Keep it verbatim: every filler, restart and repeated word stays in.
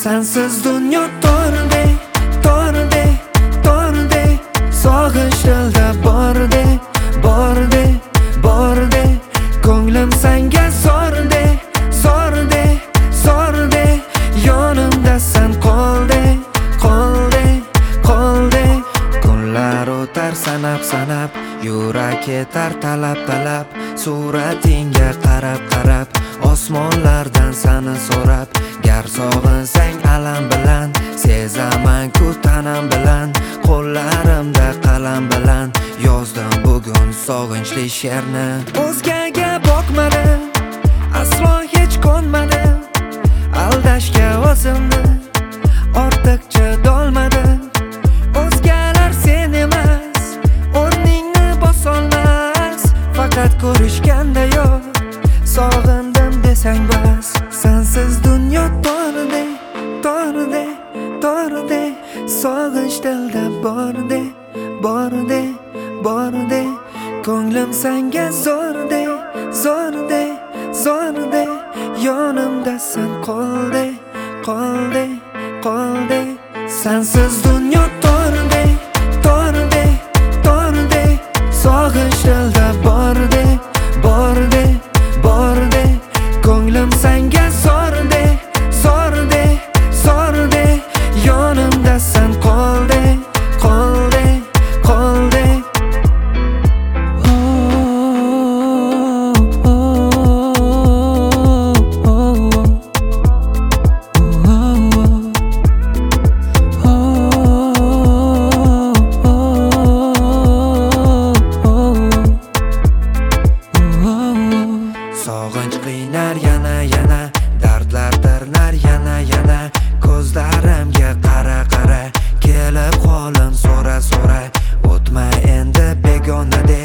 Sensiz dunyo torday, torday, torday. Sog'inch dilda borday, borday, borday. Ko'nglim senga zorday, zorday, zorday. Yonimda sen qolday, qolday, qolday. Kunlar o'tar sanab sanab, yurak ketar talab talab. Suratingga qarab qarab, osmonlardan seni so'rab. Gar sog'insang alam bilan, sezaman-ku tanam bilan. Qo'llarimda qalam bilan yozdim bugun sog'inchli she'rni. O'zgaga boqmadim, aslo hech qo'nmadim. Aldashga o'zimni ortiqcha dolmadim. O'zgalar sen emas, o'rningni bosolmas. Faqat ko'rishganda yo'q, sog'indim desang bas. Sensiz dunyo torday, torday, torday. Sog'inch dilda borday, borday, borday. Ko'nglim senga zorday, zorday, zorday. Yonimda sen qolday, qolday, qolday. Sensiz dunyo torday, torday, torday. Sog'inch dilda borday, borday, borday. Ko'nglim senga zorday, zorday, zorday. Yonimda sen qolday, qolday, qolday. Sog'inch qiynar yana yana, dardlar tirnar yana yana. Ko'zlarimga qara qara, kelib holim so'ra so'ra. O'tma endi begonadek